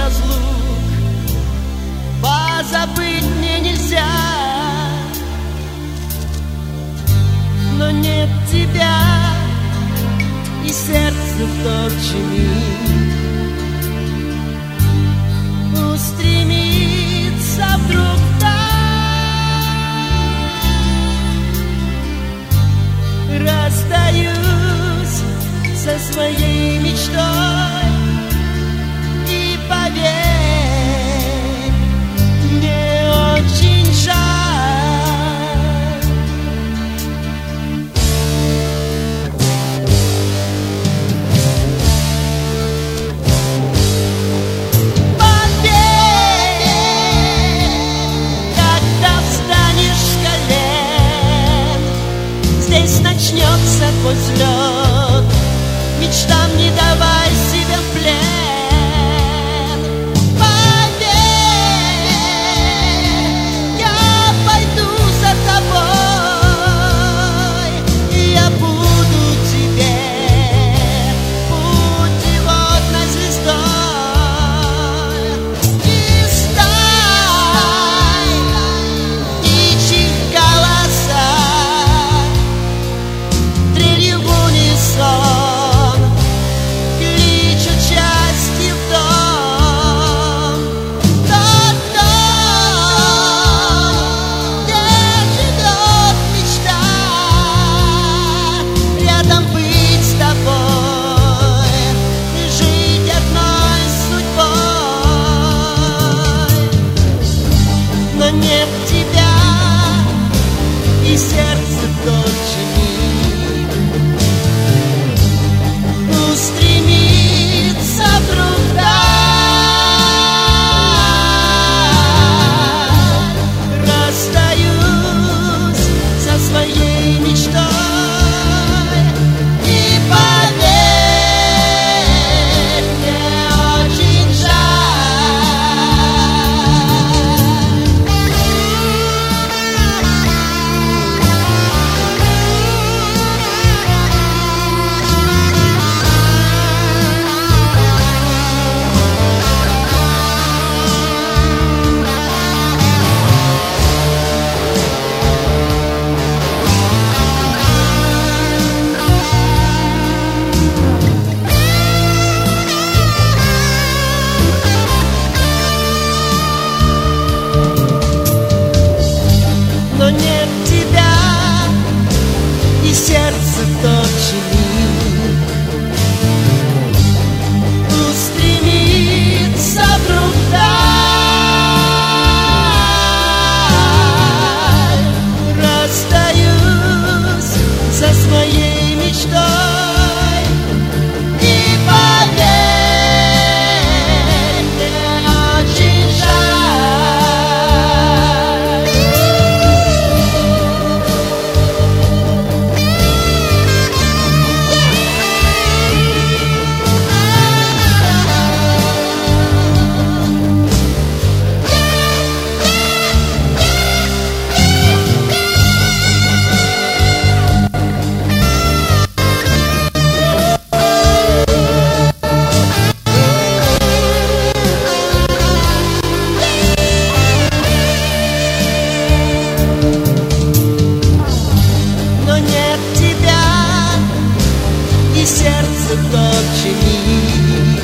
разлук позабыть мне нельзя, но нет тебя, и сердце в тот же миг устремится вдруг вдаль. Расстаюсь со своей мечтой, и поверь, мне очень жаль. Поверь, когда встанешь с колен, здесь начнется твой взлет. Мечтам не давай себе в плен. Поверь, я пойду за тобой, и я буду тебе путеводной звездой. И сталь птичьих голоса трелью в унисон кличут счастье в дом. Тот дом, где живет мечта, рядом быть с тобой и жить одной судьбой. Но нет тебя, и сердце в тот же миг устремится вдруг вдаль. Расстаюсь со своей мечтой, и поверь, мне очень но нет тебя, и сердце в тот же миг устремится вдруг вдаль. Расстаюсь со своей мечтой, и поверь, мне очень жаль. Но нет тебя, и сердце в тот же миг